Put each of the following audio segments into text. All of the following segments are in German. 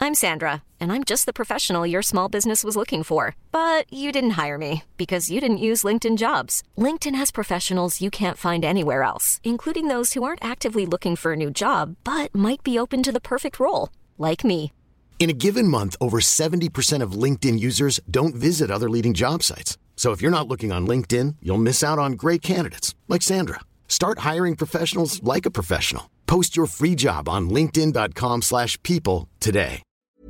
I'm Sandra, and I'm just the professional your small business was looking for. But you didn't hire me because you didn't use LinkedIn Jobs. LinkedIn has professionals you can't find anywhere else, including those who aren't actively looking for a new job, but might be open to the perfect role, like me. In a given month, over 70% of LinkedIn users don't visit other leading job sites. So if you're not looking on LinkedIn, you'll miss out on great candidates like Sandra. Start hiring professionals like a professional. Post your free job on linkedin.com/people today.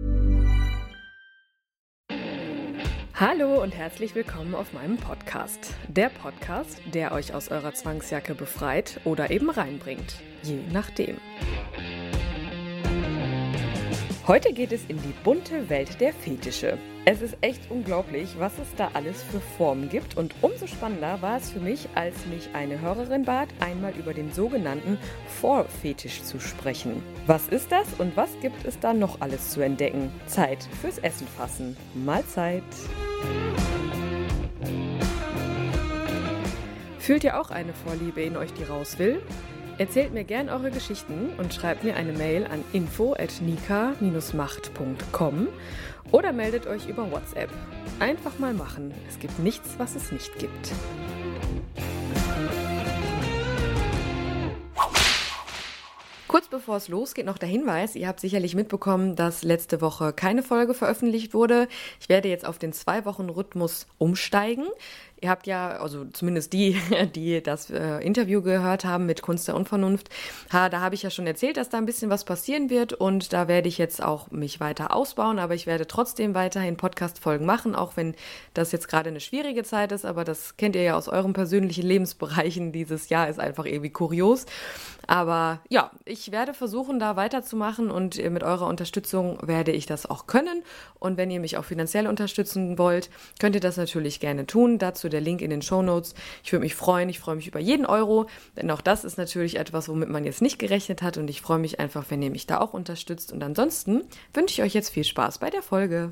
Hallo und herzlich willkommen auf meinem Podcast. Der Podcast, der euch aus eurer Zwangsjacke befreit oder eben reinbringt. Je nachdem. Heute geht es in die bunte Welt der Fetische. Es ist echt unglaublich, was es da alles für Formen gibt, und umso spannender war es für mich, als mich eine Hörerin bat, einmal über den sogenannten Vorfetisch zu sprechen. Was ist das und was gibt es da noch alles zu entdecken? Zeit fürs Essen fassen. Mahlzeit! Fühlt ihr auch eine Vorliebe in euch, die raus will? Erzählt mir gern eure Geschichten und schreibt mir eine Mail an info@nika-macht.com oder meldet euch über WhatsApp. Einfach mal machen. Es gibt nichts, was es nicht gibt. Kurz bevor es losgeht, noch der Hinweis: Ihr habt sicherlich mitbekommen, dass letzte Woche keine Folge veröffentlicht wurde. Ich werde jetzt auf den 2-Wochen-Rhythmus umsteigen. Ihr habt ja, also zumindest die das Interview gehört haben mit Kunst der Unvernunft, da habe ich ja schon erzählt, dass da ein bisschen was passieren wird, und da werde ich jetzt auch mich weiter ausbauen, aber ich werde trotzdem weiterhin Podcast-Folgen machen, auch wenn das jetzt gerade eine schwierige Zeit ist, aber das kennt ihr ja aus euren persönlichen Lebensbereichen. Dieses Jahr ist einfach irgendwie kurios. Aber ja, ich werde versuchen, da weiterzumachen, und mit eurer Unterstützung werde ich das auch können. Und wenn ihr mich auch finanziell unterstützen wollt, könnt ihr das natürlich gerne tun. Dazu der Link in den Shownotes. Ich würde mich freuen. Ich freue mich über jeden Euro, denn auch das ist natürlich etwas, womit man jetzt nicht gerechnet hat. Und ich freue mich einfach, wenn ihr mich da auch unterstützt. Und ansonsten wünsche ich euch jetzt viel Spaß bei der Folge.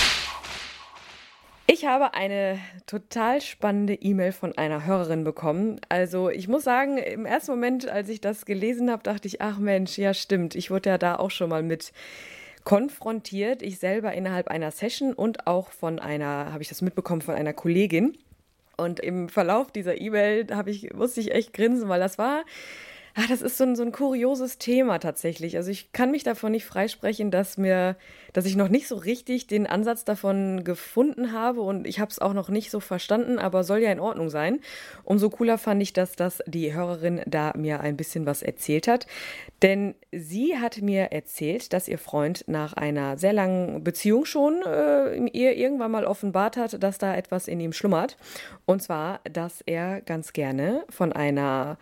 Ich habe eine total spannende E-Mail von einer Hörerin bekommen. Also ich muss sagen, im ersten Moment, als ich das gelesen habe, dachte ich, ach Mensch, ja stimmt, ich wurde ja da auch schon mal mit konfrontiert. Ich selber innerhalb einer Session und auch habe ich das mitbekommen von einer Kollegin. Und im Verlauf dieser E-Mail musste ich echt grinsen, weil das ist so ein kurioses Thema tatsächlich. Also ich kann mich davon nicht freisprechen, dass ich noch nicht so richtig den Ansatz davon gefunden habe, und ich habe es auch noch nicht so verstanden, aber soll ja in Ordnung sein. Umso cooler fand ich, dass die Hörerin da mir ein bisschen was erzählt hat. Denn sie hat mir erzählt, dass ihr Freund nach einer sehr langen Beziehung schon ihr irgendwann mal offenbart hat, dass da etwas in ihm schlummert. Und zwar, dass er ganz gerne von einer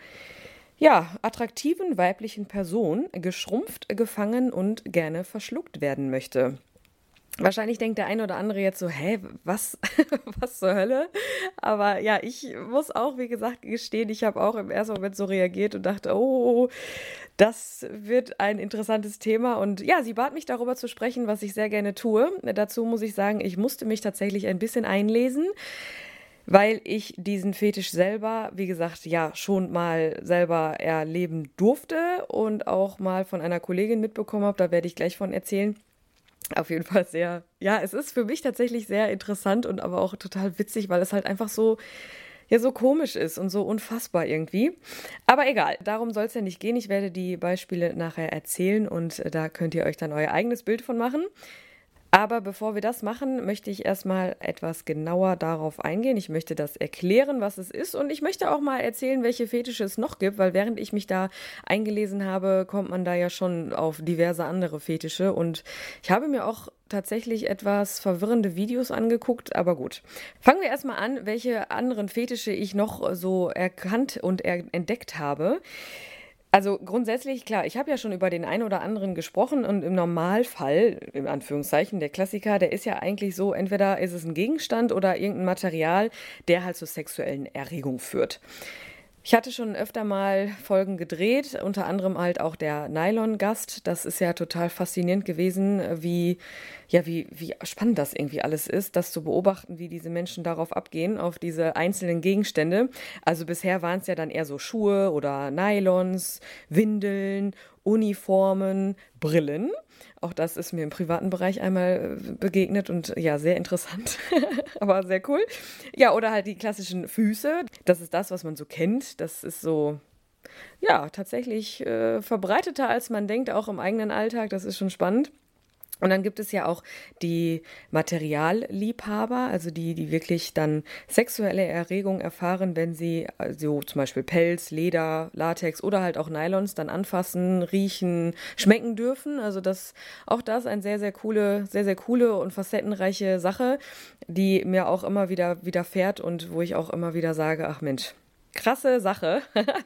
attraktiven weiblichen Person geschrumpft, gefangen und gerne verschluckt werden möchte. Wahrscheinlich denkt der eine oder andere jetzt so, was zur Hölle? Aber ja, ich muss auch, wie gesagt, gestehen, ich habe auch im ersten Moment so reagiert und dachte, oh, das wird ein interessantes Thema. Und ja, sie bat mich, darüber zu sprechen, was ich sehr gerne tue. Dazu muss ich sagen, ich musste mich tatsächlich ein bisschen einlesen, weil ich diesen Fetisch selber, wie gesagt, ja schon mal selber erleben durfte und auch mal von einer Kollegin mitbekommen habe. Da werde ich gleich von erzählen. Auf jeden Fall es ist für mich tatsächlich sehr interessant und aber auch total witzig, weil es halt einfach so komisch ist und so unfassbar irgendwie. Aber egal, darum soll es ja nicht gehen. Ich werde die Beispiele nachher erzählen, und da könnt ihr euch dann euer eigenes Bild von machen. Aber bevor wir das machen, möchte ich erstmal etwas genauer darauf eingehen. Ich möchte das erklären, was es ist, und ich möchte auch mal erzählen, welche Fetische es noch gibt, weil während ich mich da eingelesen habe, kommt man da ja schon auf diverse andere Fetische, und ich habe mir auch tatsächlich etwas verwirrende Videos angeguckt, aber gut. Fangen wir erstmal an, welche anderen Fetische ich noch so erkannt und entdeckt habe. Also grundsätzlich, klar, ich habe ja schon über den einen oder anderen gesprochen, und im Normalfall, in Anführungszeichen, der Klassiker, der ist ja eigentlich so, entweder ist es ein Gegenstand oder irgendein Material, der halt zur sexuellen Erregung führt. Ich hatte schon öfter mal Folgen gedreht, unter anderem halt auch der Nylon-Gast. Das ist ja total faszinierend gewesen, wie spannend das irgendwie alles ist, das zu beobachten, wie diese Menschen darauf abgehen, auf diese einzelnen Gegenstände. Also bisher waren es ja dann eher so Schuhe oder Nylons, Windeln Uniformen, Brillen. Auch das ist mir im privaten Bereich einmal begegnet und ja, sehr interessant, aber sehr cool. Ja, oder halt die klassischen Füße. Das ist das, was man so kennt. Das ist so, ja, tatsächlich verbreiteter, als man denkt, auch im eigenen Alltag. Das ist schon spannend. Und dann gibt es ja auch die Materialliebhaber, also die wirklich dann sexuelle Erregung erfahren, wenn sie so zum Beispiel Pelz, Leder, Latex oder halt auch Nylons dann anfassen, riechen, schmecken dürfen. Also auch das ein sehr, sehr coole und facettenreiche Sache, die mir auch immer wieder widerfährt und wo ich auch immer wieder sage, ach Mensch, krasse Sache.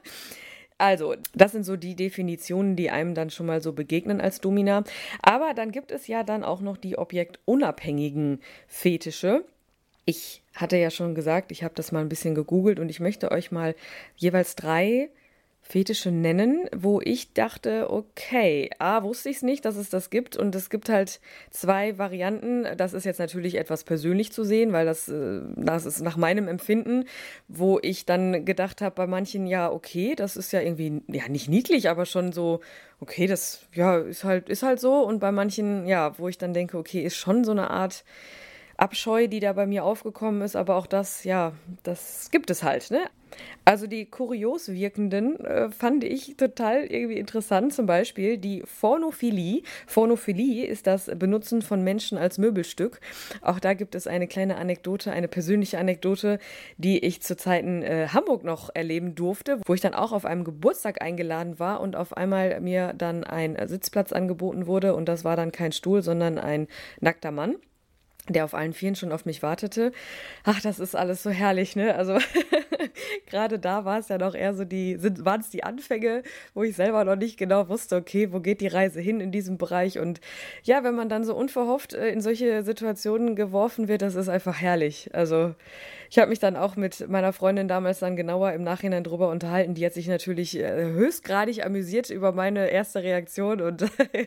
Also, das sind so die Definitionen, die einem dann schon mal so begegnen als Domina. Aber dann gibt es ja dann auch noch die objektunabhängigen Fetische. Ich hatte ja schon gesagt, ich habe das mal ein bisschen gegoogelt und ich möchte euch mal jeweils 3 Fetische nennen, wo ich dachte, okay, wusste ich es nicht, dass es das gibt, und es gibt halt 2 Varianten. Das ist jetzt natürlich etwas persönlich zu sehen, weil das ist nach meinem Empfinden, wo ich dann gedacht habe, bei manchen, ja, okay, das ist ja irgendwie, ja, nicht niedlich, aber schon so, okay, das, ja, ist halt so, und bei manchen, ja, wo ich dann denke, okay, ist schon so eine Art Abscheu, die da bei mir aufgekommen ist, aber auch das, ja, das gibt es halt, ne? Also die kurios wirkenden fand ich total irgendwie interessant, zum Beispiel die Phornophilie. Phornophilie ist das Benutzen von Menschen als Möbelstück. Auch da gibt es eine kleine Anekdote, eine persönliche Anekdote, die ich zu Zeiten Hamburg noch erleben durfte, wo ich dann auch auf einem Geburtstag eingeladen war und auf einmal mir dann ein Sitzplatz angeboten wurde, und das war dann kein Stuhl, sondern ein nackter Mann, der auf allen Vieren schon auf mich wartete. Ach, das ist alles so herrlich, ne? Also gerade da war es ja noch eher so waren es die Anfänge, wo ich selber noch nicht genau wusste, okay, wo geht die Reise hin in diesem Bereich? Und ja, wenn man dann so unverhofft in solche Situationen geworfen wird, das ist einfach herrlich. Also ich habe mich dann auch mit meiner Freundin damals dann genauer im Nachhinein drüber unterhalten. Die hat sich natürlich höchstgradig amüsiert über meine erste Reaktion, und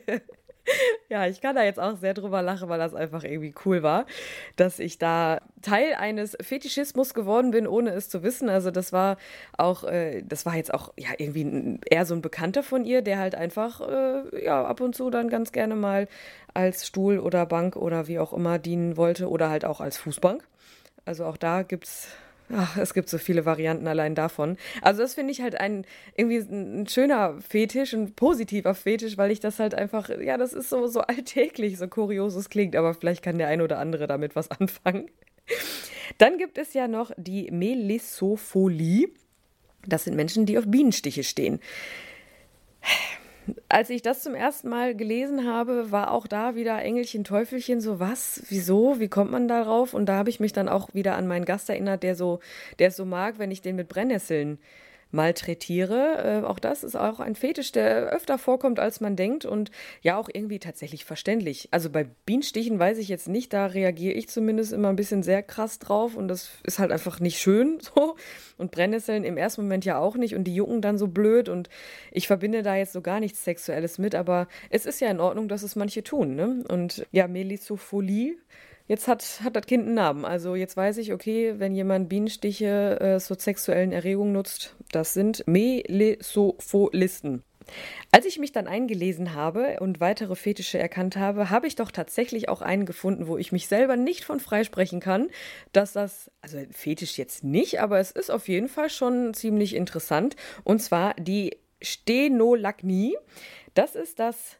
ja, ich kann da jetzt auch sehr drüber lachen, weil das einfach irgendwie cool war, dass ich da Teil eines Fetischismus geworden bin, ohne es zu wissen. Also das war jetzt auch ja irgendwie eher so ein Bekannter von ihr, der halt einfach ja ab und zu dann ganz gerne mal als Stuhl oder Bank oder wie auch immer dienen wollte, oder halt auch als Fußbank. Also auch da es gibt so viele Varianten allein davon. Also das finde ich halt irgendwie ein schöner Fetisch, ein positiver Fetisch, weil ich das halt einfach, ja, das ist so alltäglich, so kurios es klingt, aber vielleicht kann der ein oder andere damit was anfangen. Dann gibt es ja noch die Melisopholie. Das sind Menschen, die auf Bienenstiche stehen. Als ich das zum ersten Mal gelesen habe, war auch da wieder Engelchen, Teufelchen, so was, wieso, wie kommt man darauf? Und da habe ich mich dann auch wieder an meinen Gast erinnert, der es so mag, wenn ich den mit Brennnesseln malträtiere. Auch das ist auch ein Fetisch, der öfter vorkommt, als man denkt, und ja auch irgendwie tatsächlich verständlich. Also bei Bienenstichen weiß ich jetzt nicht, da reagiere ich zumindest immer ein bisschen sehr krass drauf, und das ist halt einfach nicht schön so. Und Brennnesseln im ersten Moment ja auch nicht, und die jucken dann so blöd, und ich verbinde da jetzt so gar nichts Sexuelles mit, aber es ist ja in Ordnung, dass es manche tun, ne? Und ja, Melisopholie. Jetzt hat das Kind einen Namen. Also jetzt weiß ich, okay, wenn jemand Bienenstiche zur sexuellen Erregung nutzt, das sind Melisopholisten. Als ich mich dann eingelesen habe und weitere Fetische erkannt habe, habe ich doch tatsächlich auch einen gefunden, wo ich mich selber nicht von freisprechen kann, dass das, also Fetisch jetzt nicht, aber es ist auf jeden Fall schon ziemlich interessant. Und zwar die Stenolagnie. Das ist das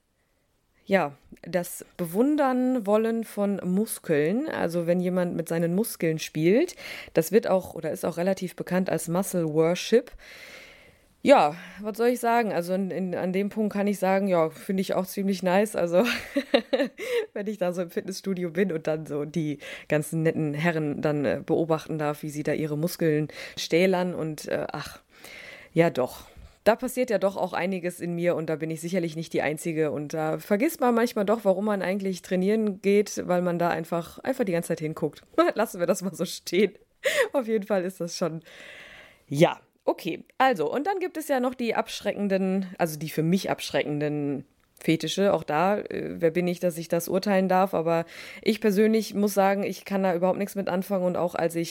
Bewundern wollen von Muskeln, also wenn jemand mit seinen Muskeln spielt, das wird auch oder ist auch relativ bekannt als Muscle Worship. Ja, was soll ich sagen? Also an dem Punkt kann ich sagen, ja, finde ich auch ziemlich nice. Also wenn ich da so im Fitnessstudio bin und dann so die ganzen netten Herren dann beobachten darf, wie sie da ihre Muskeln stählern, und ja doch. Da passiert ja doch auch einiges in mir, und da bin ich sicherlich nicht die Einzige, und da vergisst man manchmal doch, warum man eigentlich trainieren geht, weil man da einfach die ganze Zeit hinguckt. Lassen wir das mal so stehen. Auf jeden Fall ist das schon, ja, okay. Also, und dann gibt es ja noch die für mich abschreckenden Fetische. Auch da, wer bin ich, dass ich das urteilen darf, aber ich persönlich muss sagen, ich kann da überhaupt nichts mit anfangen, und auch als ich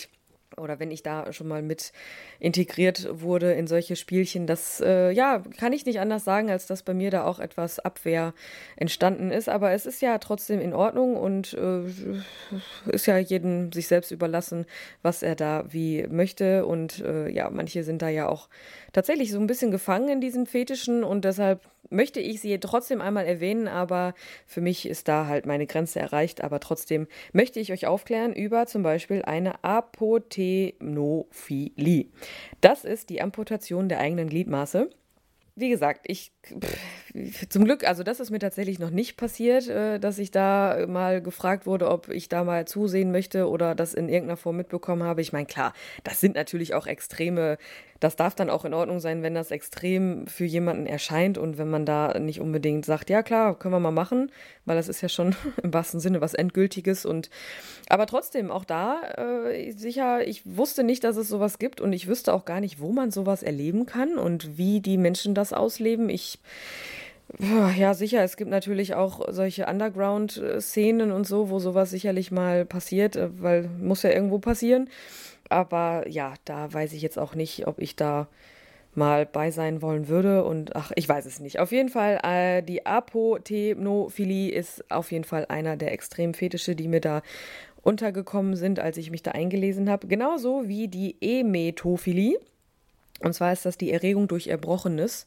oder wenn ich da schon mal mit integriert wurde in solche Spielchen, das kann ich nicht anders sagen, als dass bei mir da auch etwas Abwehr entstanden ist. Aber es ist ja trotzdem in Ordnung und ist ja jedem sich selbst überlassen, was er da wie möchte. Und manche sind da ja auch tatsächlich so ein bisschen gefangen in diesen Fetischen und deshalb möchte ich sie trotzdem einmal erwähnen, aber für mich ist da halt meine Grenze erreicht. Aber trotzdem möchte ich euch aufklären über zum Beispiel eine Apotemnophilie. Das ist die Amputation der eigenen Gliedmaße. Wie gesagt, zum Glück, also das ist mir tatsächlich noch nicht passiert, dass ich da mal gefragt wurde, ob ich da mal zusehen möchte oder das in irgendeiner Form mitbekommen habe. Ich meine, klar, das sind natürlich auch Extreme. Das darf dann auch in Ordnung sein, wenn das extrem für jemanden erscheint und wenn man da nicht unbedingt sagt, ja klar, können wir mal machen, weil das ist ja schon im wahrsten Sinne was Endgültiges. Aber trotzdem, auch da sicher, ich wusste nicht, dass es sowas gibt und ich wüsste auch gar nicht, wo man sowas erleben kann und wie die Menschen das ausleben. Ja, sicher, es gibt natürlich auch solche Underground-Szenen und so, wo sowas sicherlich mal passiert, weil muss ja irgendwo passieren. Aber ja, da weiß ich jetzt auch nicht, ob ich da mal bei sein wollen würde und ich weiß es nicht. Auf jeden Fall, die Apotemnophilie ist auf jeden Fall einer der Extremfetische, die mir da untergekommen sind, als ich mich da eingelesen habe. Genauso wie die Emetophilie. Und zwar ist das die Erregung durch Erbrochenes.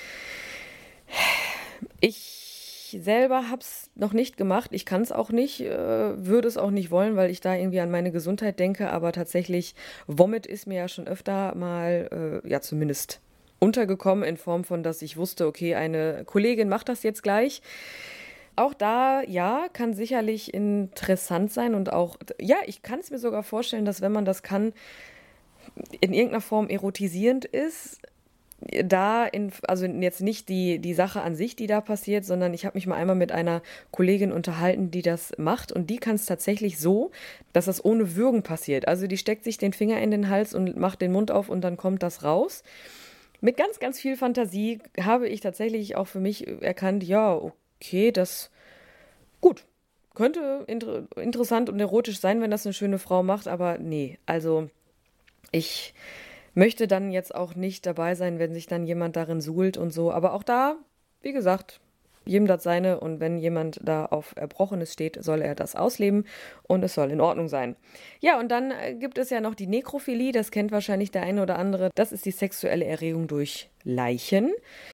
Ich selber habe es noch nicht gemacht. Ich kann es auch nicht, würde es auch nicht wollen, weil ich da irgendwie an meine Gesundheit denke. Aber tatsächlich, Vomit ist mir ja schon öfter mal, zumindest untergekommen in Form von, dass ich wusste, okay, eine Kollegin macht das jetzt gleich. Auch da, ja, kann sicherlich interessant sein und auch, ja, ich kann es mir sogar vorstellen, dass wenn man das kann, in irgendeiner Form erotisierend ist. Also jetzt nicht die Sache an sich, die da passiert, sondern ich habe mich mal einmal mit einer Kollegin unterhalten, die das macht und die kann es tatsächlich so, dass das ohne Würgen passiert. Also die steckt sich den Finger in den Hals und macht den Mund auf und dann kommt das raus. Mit ganz, ganz viel Fantasie habe ich tatsächlich auch für mich erkannt, ja, okay, das gut, könnte interessant und erotisch sein, wenn das eine schöne Frau macht, aber nee, also ich möchte dann jetzt auch nicht dabei sein, wenn sich dann jemand darin suhlt und so. Aber auch da, wie gesagt, jedem das seine. Und wenn jemand da auf Erbrochenes steht, soll er das ausleben und es soll in Ordnung sein. Ja, und dann gibt es ja noch die Nekrophilie. Das kennt wahrscheinlich der eine oder andere. Das ist die sexuelle Erregung durch Leichen.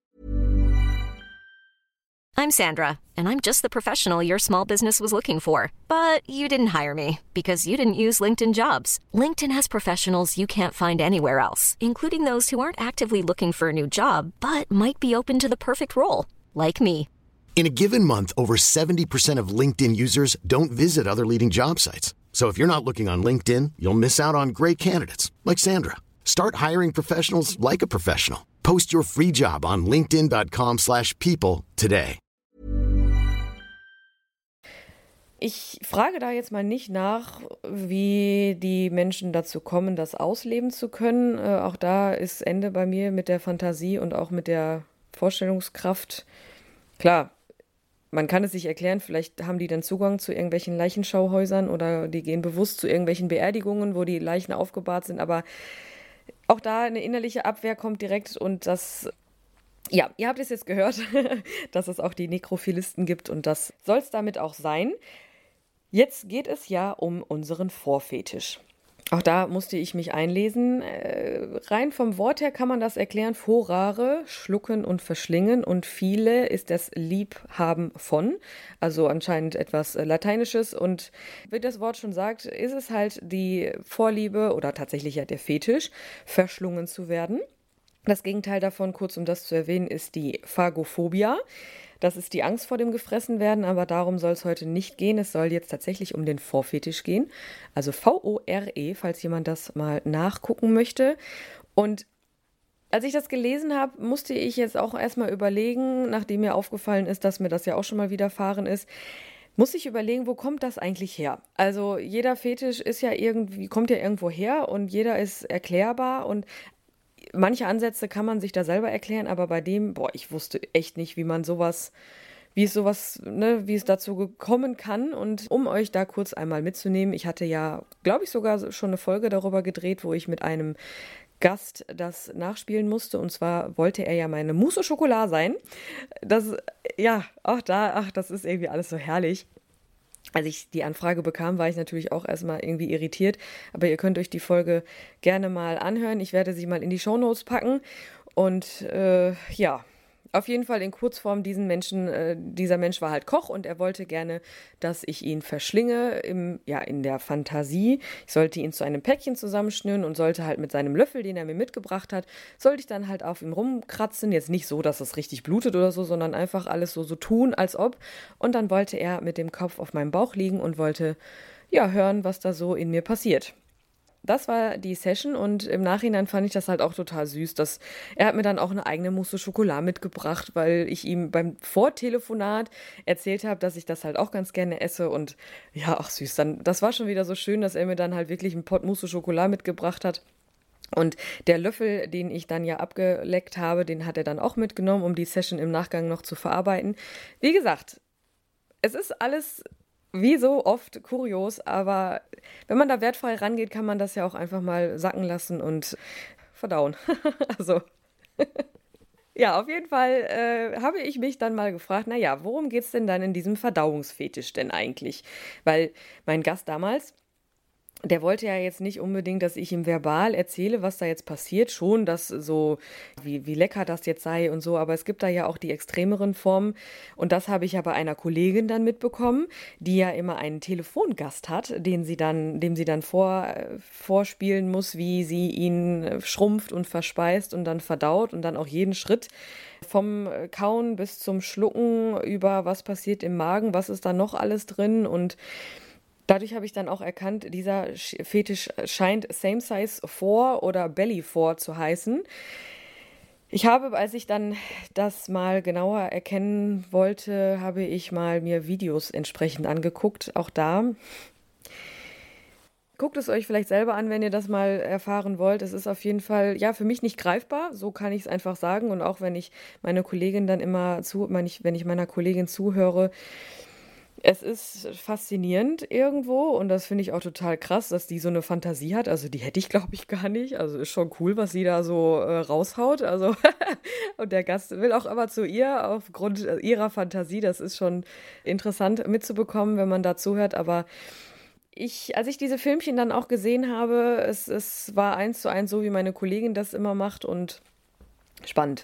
I'm Sandra, and I'm just the professional your small business was looking for. But you didn't hire me because you didn't use LinkedIn Jobs. LinkedIn has professionals you can't find anywhere else, including those who aren't actively looking for a new job, but might be open to the perfect role, like me. In a given month, over 70% of LinkedIn users don't visit other leading job sites. So if you're not looking on LinkedIn, you'll miss out on great candidates like Sandra. Start hiring professionals like a professional. Post your free job on linkedin.com/people today. Ich frage da jetzt mal nicht nach, wie die Menschen dazu kommen, das ausleben zu können. Auch da ist Ende bei mir mit der Fantasie und auch mit der Vorstellungskraft. Klar, man kann es sich erklären, vielleicht haben die dann Zugang zu irgendwelchen Leichenschauhäusern oder die gehen bewusst zu irgendwelchen Beerdigungen, wo die Leichen aufgebahrt sind. Aber auch da eine innerliche Abwehr kommt direkt und das... Ja, ihr habt es jetzt gehört, dass es auch die Nekrophilisten gibt und das soll es damit auch sein. Jetzt geht es ja um unseren Vorfetisch. Auch da musste ich mich einlesen. Rein vom Wort her kann man das erklären. Forare, schlucken und verschlingen und viele ist das Liebhaben von. Also anscheinend etwas Lateinisches und wie das Wort schon sagt, ist es halt die Vorliebe oder tatsächlich ja der Fetisch, verschlungen zu werden. Das Gegenteil davon, kurz um das zu erwähnen, ist die Phagophobia. Das ist die Angst vor dem Gefressenwerden, aber darum soll es heute nicht gehen. Es soll jetzt tatsächlich um den Vorfetisch gehen. Also V-O-R-E, falls jemand das mal nachgucken möchte. Und als ich das gelesen habe, musste ich jetzt auch erstmal überlegen, nachdem mir aufgefallen ist, dass mir das ja auch schon mal widerfahren ist, muss ich überlegen, wo kommt das eigentlich her? Also jeder Fetisch ist ja kommt ja irgendwo her und jeder ist erklärbar und manche Ansätze kann man sich da selber erklären, aber bei dem, ich wusste echt nicht, wie man sowas wie es sowas, ne, wie es dazu kommen kann. Und um euch da kurz einmal mitzunehmen, ich hatte ja, glaube ich, sogar schon eine Folge darüber gedreht, wo ich mit einem Gast das nachspielen musste. Und zwar wollte er ja meine Mousse au Chocolat sein. Das, ja, auch da, ach, das ist irgendwie alles so herrlich. Als ich die Anfrage bekam, war ich natürlich auch erstmal irgendwie irritiert. Aber ihr könnt euch die Folge gerne mal anhören. Ich werde sie mal in die Shownotes packen. Und ja, auf jeden Fall in Kurzform, dieser Mensch war halt Koch und er wollte gerne, dass ich ihn verschlinge in der Fantasie. Ich sollte ihn zu einem Päckchen zusammenschnüren und sollte halt mit seinem Löffel, den er mir mitgebracht hat, sollte ich dann halt auf ihm rumkratzen. Jetzt nicht so, dass es richtig blutet oder so, sondern einfach alles so tun, als ob. Und dann wollte er mit dem Kopf auf meinem Bauch liegen und wollte, ja, hören, was da so in mir passiert. Das war die Session und im Nachhinein fand ich das halt auch total süß. Er hat mir dann auch eine eigene Mousse au Chocolat mitgebracht, weil ich ihm beim Vortelefonat erzählt habe, dass ich das halt auch ganz gerne esse und ja, ach süß. Das war schon wieder so schön, dass er mir dann halt wirklich einen Pot Mousse au Chocolat mitgebracht hat. Und der Löffel, den ich dann ja abgeleckt habe, den hat er dann auch mitgenommen, um die Session im Nachgang noch zu verarbeiten. Wie gesagt, es ist alles wie so oft kurios, aber wenn man da wertfrei rangeht, kann man das ja auch einfach mal sacken lassen und verdauen. Also, ja, auf jeden Fall habe ich mich dann mal gefragt, naja, worum geht's denn dann in diesem Verdauungsfetisch denn eigentlich? Weil mein Gast damals, der wollte ja jetzt nicht unbedingt, dass ich ihm verbal erzähle, was da jetzt passiert. Schon, dass so, wie lecker das jetzt sei und so. Aber es gibt da ja auch die extremeren Formen. Und das habe ich ja bei einer Kollegin dann mitbekommen, die ja immer einen Telefongast hat, dem sie dann vorspielen muss, wie sie ihn schrumpft und verspeist und dann verdaut und dann auch jeden Schritt vom Kauen bis zum Schlucken über was passiert im Magen, was ist da noch alles drin und dadurch habe ich dann auch erkannt, dieser Fetisch scheint Same Size 4 oder Belly 4 zu heißen. Ich habe, als ich dann das mal genauer erkennen wollte, habe ich mal mir Videos entsprechend angeguckt. Auch da. Guckt es euch vielleicht selber an, wenn ihr das mal erfahren wollt. Es ist auf jeden Fall, ja, für mich nicht greifbar, so kann ich es einfach sagen. Und auch wenn ich meine Kollegin dann immer wenn ich meiner Kollegin zuhöre, es ist faszinierend irgendwo und das finde ich auch total krass, dass die so eine Fantasie hat. Also die hätte ich, glaube ich, gar nicht. Also ist schon cool, was sie da so raushaut. Also und der Gast will auch aber zu ihr aufgrund ihrer Fantasie. Das ist schon interessant mitzubekommen, wenn man da zuhört. Aber als ich diese Filmchen dann auch gesehen habe, es war 1:1 so, wie meine Kollegin das immer macht und spannend.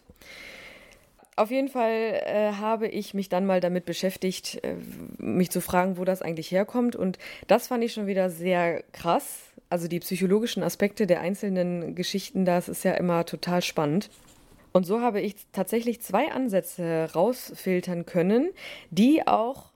Auf jeden Fall habe ich mich dann mal damit beschäftigt, mich zu fragen, wo das eigentlich herkommt. Und das fand ich schon wieder sehr krass. Also die psychologischen Aspekte der einzelnen Geschichten, das ist ja immer total spannend. Und so habe ich tatsächlich 2 Ansätze rausfiltern können, die auch,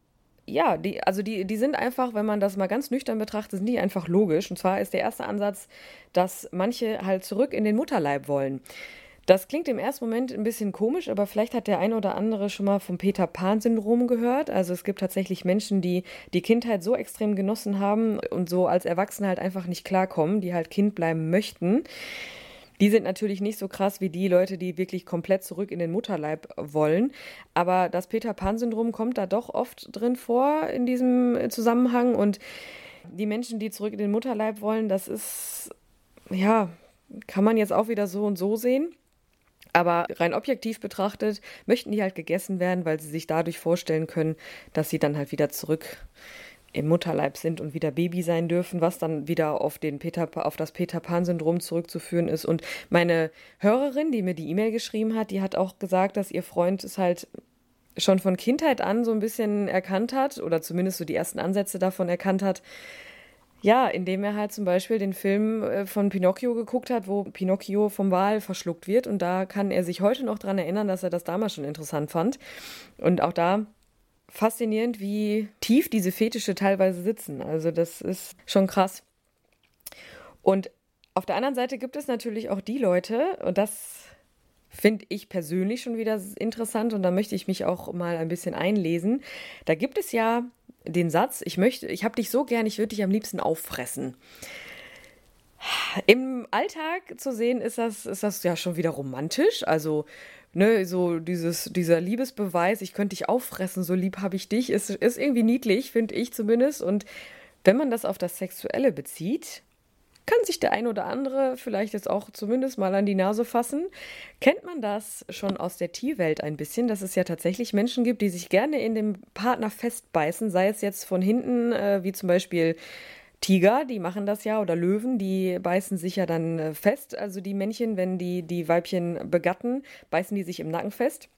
ja, die sind einfach, wenn man das mal ganz nüchtern betrachtet, sind die einfach logisch. Und zwar ist der erste Ansatz, dass manche halt zurück in den Mutterleib wollen. Das klingt im ersten Moment ein bisschen komisch, aber vielleicht hat der eine oder andere schon mal vom Peter-Pan-Syndrom gehört. Also es gibt tatsächlich Menschen, die die Kindheit so extrem genossen haben und so als Erwachsene halt einfach nicht klarkommen, die halt Kind bleiben möchten. Die sind natürlich nicht so krass wie die Leute, die wirklich komplett zurück in den Mutterleib wollen. Aber das Peter-Pan-Syndrom kommt da doch oft drin vor in diesem Zusammenhang. Und die Menschen, die zurück in den Mutterleib wollen, das ist, ja, kann man jetzt auch wieder so und so sehen. Aber rein objektiv betrachtet möchten die halt gegessen werden, weil sie sich dadurch vorstellen können, dass sie dann halt wieder zurück im Mutterleib sind und wieder Baby sein dürfen, was dann wieder auf das Peter-Pan-Syndrom zurückzuführen ist. Und meine Hörerin, die mir die E-Mail geschrieben hat, die hat auch gesagt, dass ihr Freund es halt schon von Kindheit an so ein bisschen erkannt hat oder zumindest so die ersten Ansätze davon erkannt hat. Ja, indem er halt zum Beispiel den Film von Pinocchio geguckt hat, wo Pinocchio vom Wal verschluckt wird. Und da kann er sich heute noch dran erinnern, dass er das damals schon interessant fand. Und auch da faszinierend, wie tief diese Fetische teilweise sitzen. Also das ist schon krass. Und auf der anderen Seite gibt es natürlich auch die Leute, und das finde ich persönlich schon wieder interessant, und da möchte ich mich auch mal ein bisschen einlesen. Da gibt es ja den Satz, ich habe dich so gern, ich würde dich am liebsten auffressen. Im Alltag zu sehen ist das ja schon wieder romantisch. Also ne, so dieser Liebesbeweis, ich könnte dich auffressen, so lieb habe ich dich, ist irgendwie niedlich, finde ich zumindest. Und wenn man das auf das Sexuelle bezieht, kann sich der ein oder andere vielleicht jetzt auch zumindest mal an die Nase fassen. Kennt man das schon aus der Tierwelt ein bisschen, dass es ja tatsächlich Menschen gibt, die sich gerne in dem Partner festbeißen, sei es jetzt von hinten, wie zum Beispiel Tiger, die machen das ja, oder Löwen, die beißen sich ja dann fest. Also die Männchen, wenn die Weibchen begatten, beißen die sich im Nacken fest.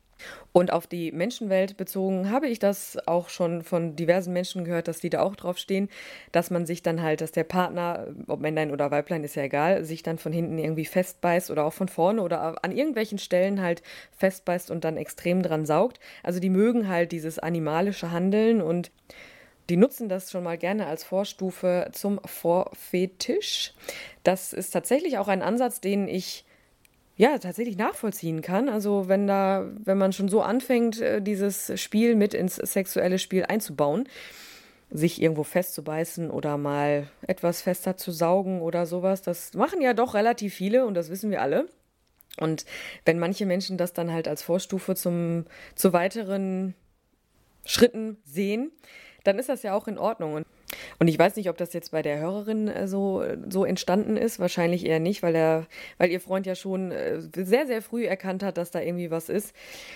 Und auf die Menschenwelt bezogen habe ich das auch schon von diversen Menschen gehört, dass die da auch drauf stehen, dass man sich dann halt, dass der Partner, ob Männlein oder Weiblein, ist ja egal, sich dann von hinten irgendwie festbeißt oder auch von vorne oder an irgendwelchen Stellen halt festbeißt und dann extrem dran saugt. Also die mögen halt dieses animalische Handeln und die nutzen das schon mal gerne als Vorstufe zum Vorfetisch. Das ist tatsächlich auch ein Ansatz, den ich tatsächlich nachvollziehen kann. Also wenn man schon so anfängt, dieses Spiel mit ins sexuelle Spiel einzubauen, sich irgendwo festzubeißen oder mal etwas fester zu saugen oder sowas, das machen ja doch relativ viele und das wissen wir alle. Und wenn manche Menschen das dann halt als Vorstufe zu weiteren Schritten sehen, dann ist das ja auch in Ordnung. Und ich weiß nicht, ob das jetzt bei der Hörerin so entstanden ist. Wahrscheinlich eher nicht, weil ihr Freund ja schon sehr, sehr früh erkannt hat, dass da irgendwie was ist.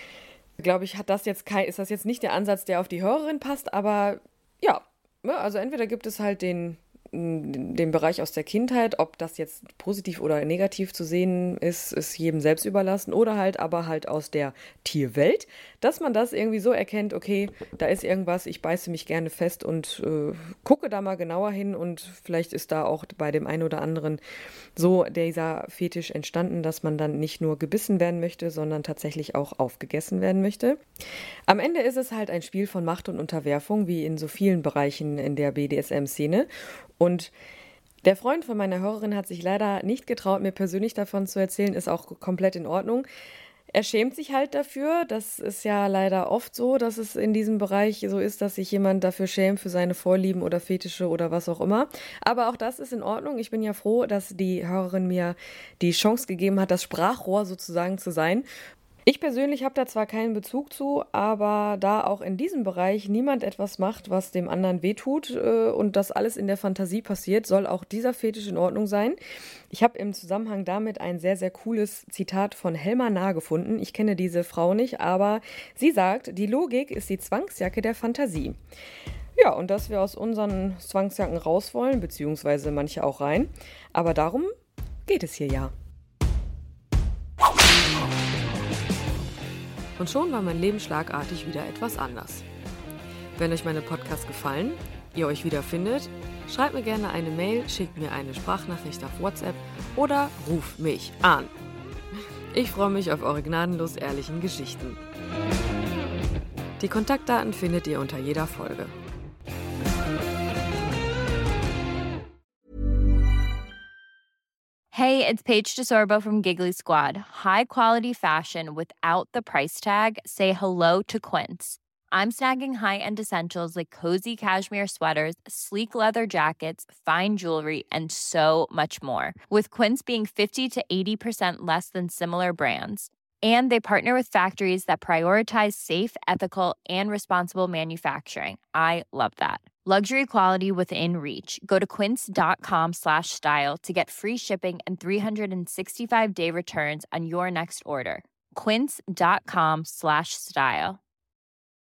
Glaube ich, ist das jetzt nicht der Ansatz, der auf die Hörerin passt, aber ja, also entweder gibt es halt den Bereich aus der Kindheit, ob das jetzt positiv oder negativ zu sehen ist jedem selbst überlassen oder aber halt aus der Tierwelt, dass man das irgendwie so erkennt, okay, da ist irgendwas, ich beiße mich gerne fest und gucke da mal genauer hin und vielleicht ist da auch bei dem einen oder anderen so dieser Fetisch entstanden, dass man dann nicht nur gebissen werden möchte, sondern tatsächlich auch aufgegessen werden möchte. Am Ende ist es halt ein Spiel von Macht und Unterwerfung, wie in so vielen Bereichen in der BDSM-Szene. Und der Freund von meiner Hörerin hat sich leider nicht getraut, mir persönlich davon zu erzählen, ist auch komplett in Ordnung. Er schämt sich halt dafür. Das ist ja leider oft so, dass es in diesem Bereich so ist, dass sich jemand dafür schämt, für seine Vorlieben oder Fetische oder was auch immer. Aber auch das ist in Ordnung. Ich bin ja froh, dass die Hörerin mir die Chance gegeben hat, das Sprachrohr sozusagen zu sein. Ich persönlich habe da zwar keinen Bezug zu, aber da auch in diesem Bereich niemand etwas macht, was dem anderen wehtut und das alles in der Fantasie passiert, soll auch dieser Fetisch in Ordnung sein. Ich habe im Zusammenhang damit ein sehr, sehr cooles Zitat von Helma Nah gefunden. Ich kenne diese Frau nicht, aber sie sagt, die Logik ist die Zwangsjacke der Fantasie. Ja, und dass wir aus unseren Zwangsjacken raus wollen, beziehungsweise manche auch rein. Aber darum geht es hier ja. Und schon war mein Leben schlagartig wieder etwas anders. Wenn euch meine Podcasts gefallen, ihr euch wiederfindet, schreibt mir gerne eine Mail, schickt mir eine Sprachnachricht auf WhatsApp oder ruft mich an. Ich freue mich auf eure gnadenlos ehrlichen Geschichten. Die Kontaktdaten findet ihr unter jeder Folge. Hey, it's Paige DeSorbo from Giggly Squad. High quality fashion without the price tag. Say hello to Quince. I'm snagging high-end essentials like cozy cashmere sweaters, sleek leather jackets, fine jewelry, and so much more. With Quince being 50 to 80% less than similar brands. And they partner with factories that prioritize safe, ethical, and responsible manufacturing. I love that. Luxury quality within reach. Go to quince.com/style to get free shipping and 365-day returns on your next order. Quince.com/style.